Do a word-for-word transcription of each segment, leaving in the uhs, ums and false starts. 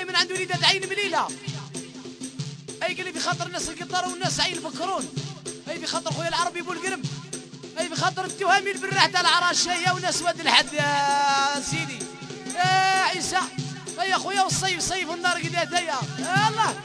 اي من عند وليدة عين مليلة، اي قال لي بخاطر الناس القطار والناس عين البكرون، اي بخاطر خويا العربي بو القرم، اي بخاطر التهامي البراح تاع العراشية وناس واد الحد يا سيدي يا عيسى، اي يا خويا والصيف صيف النار قدات يا الله.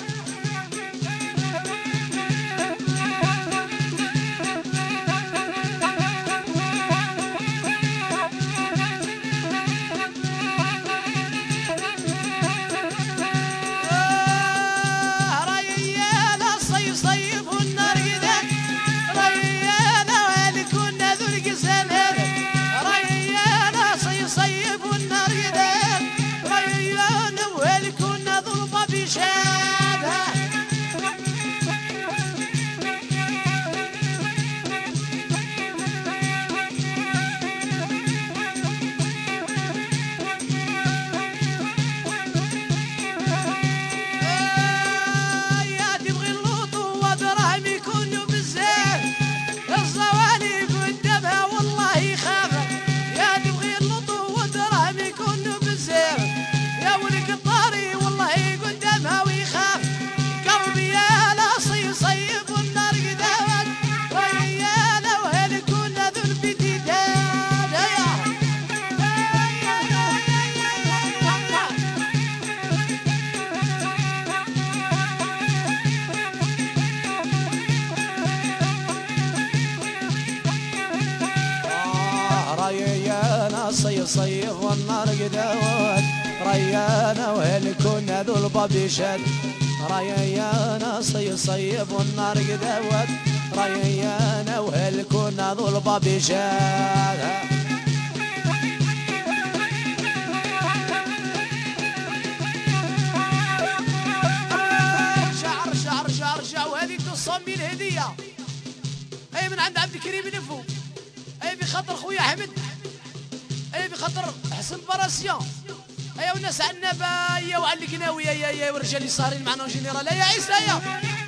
صيف صيف والنار قدوت ريانا وهل كنا ذو الباب شد ريانا صيف صيف والنار قدوت ريانا وهل كنا ذو الباب شد. شعر شعر شعر شعر وهذه تصمي الهدية اي من عند عبد الكريم نفو، اي بخاطر خويا احمد، اي بخاطر حسن براسيان، اي والناس عنابه يا وعلى القناوي يا يا والرجال اللي صارين معنا جنرال يا عيسى يا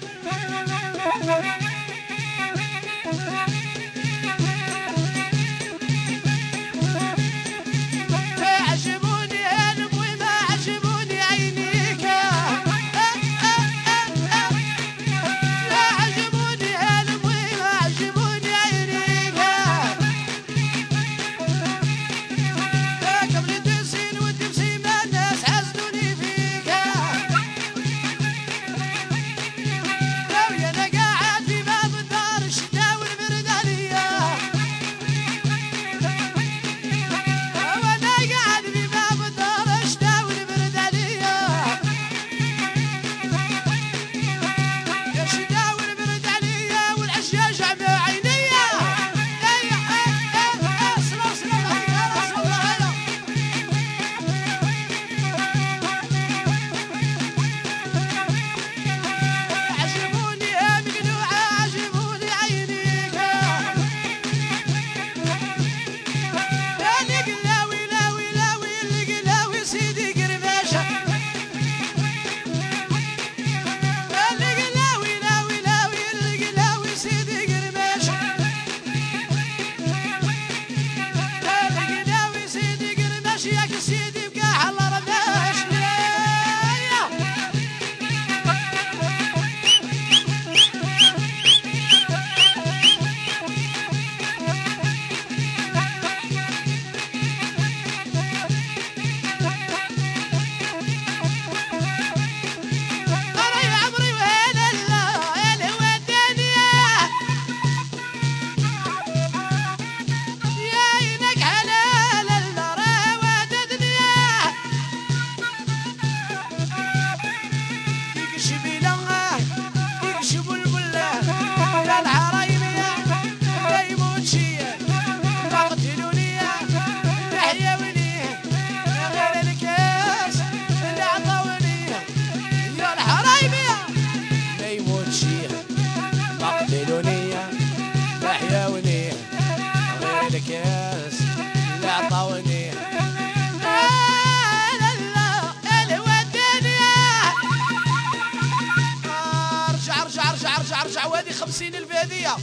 ارجع وادي خمسين الف هديه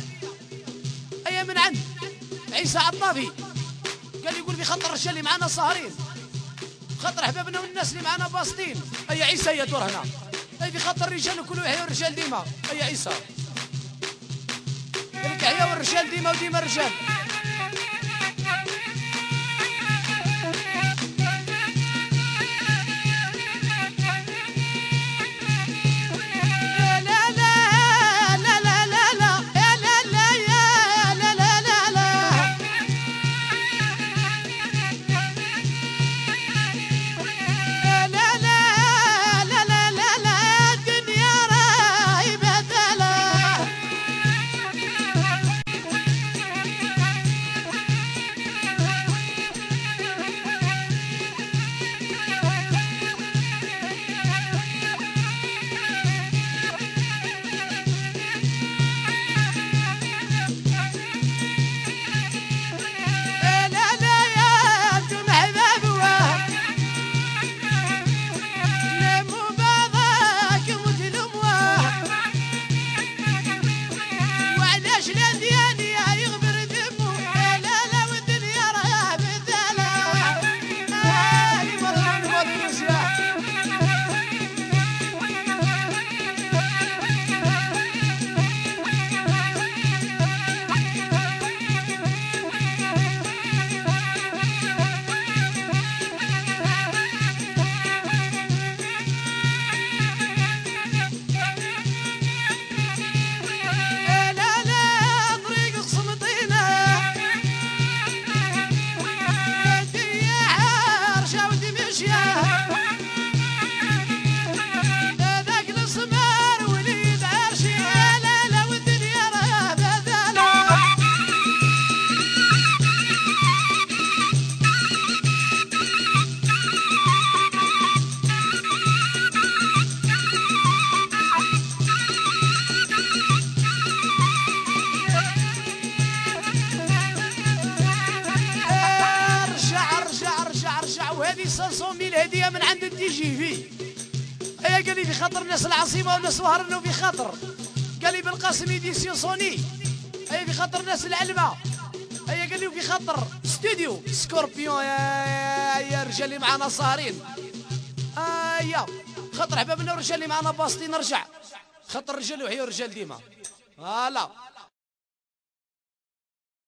اي من عند عيسى عطافي، قال لي يقول في خط الرجال اللي معانا صاهرين خاطر احبابنا والناس اللي معنا باسطين. اي عيسى يا دور هنا. اي في خاطر الرجال وكل يحيوا الرجال ديما. اي عيسى قالك يحيوا الرجال ديما وديما الرجال. هدية من عند الدي جي في. ايه قال لي في خاطر الناس العاصمة والناس وهرنا في خاطر. قال لي بالقاسم ايديسيون سوني. ايه في خاطر الناس العلمة. ايه قال لي في خاطر استوديو سكوربيون يا, يا رجال اللي معانا صارين. ايا خاطر حبابنا والرجال اللي معانا باسطين نرجع. خاطر الرجال وحيوا الرجال ديما. فوالا.